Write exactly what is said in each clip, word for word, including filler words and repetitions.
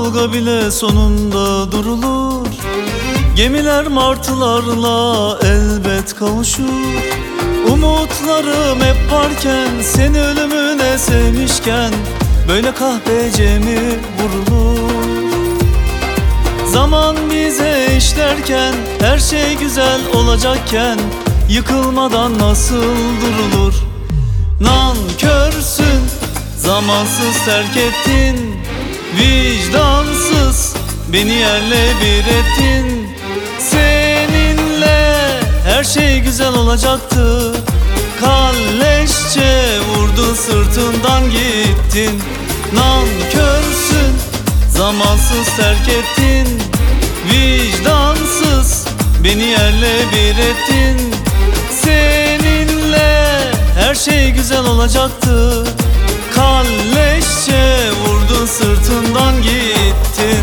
dalga bile sonunda durulur. Gemiler martılarla elbet kavuşur. Umutlarım hep varken, seni ölümüne sevmişken, böyle kahpece mi vurulur? Zaman bize işlerken, her şey güzel olacakken, yıkılmadan nasıl durulur? Nankörsün, zamansız terk ettin, vicdansız beni yerle bir ettin. Seninle her şey güzel olacaktı, kalleşçe vurdu sırtından gittin. Nankörsün, zamansız terk ettin, vicdansız beni yerle bir ettin. Seninle her şey güzel olacaktı, kalleşçe vurdun sırtından gittin.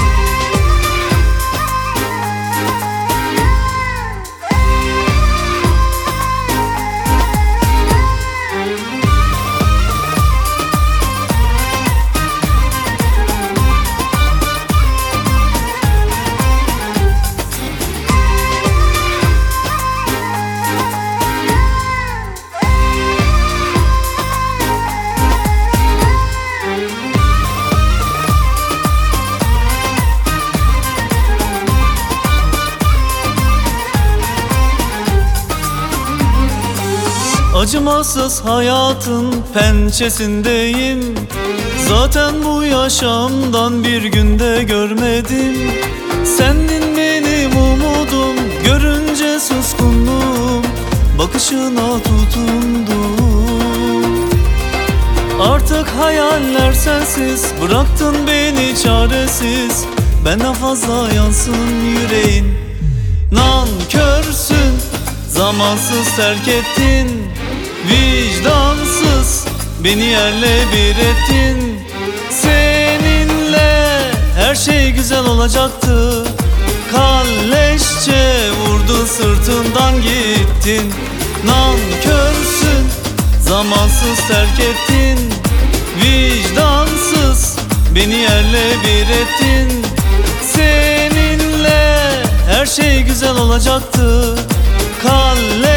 Acımasız hayatın pençesindeyim. Zaten bu yaşamdan bir günde görmedim. Sendin benim umudum, görünce suskunluğum, bakışına tutundum. Artık hayaller sensiz, bıraktın beni çaresiz. Benden fazla yansın yüreğin. Nankörsün, zamansız terk ettin, vicdansız beni yerle bir ettin. Seninle her şey güzel olacaktı, kalleşçe vurdu sırtından gittin. Nankörsün, zamansız terk ettin, vicdansız beni yerle bir ettin. Seninle her şey güzel olacaktı, kalleşçe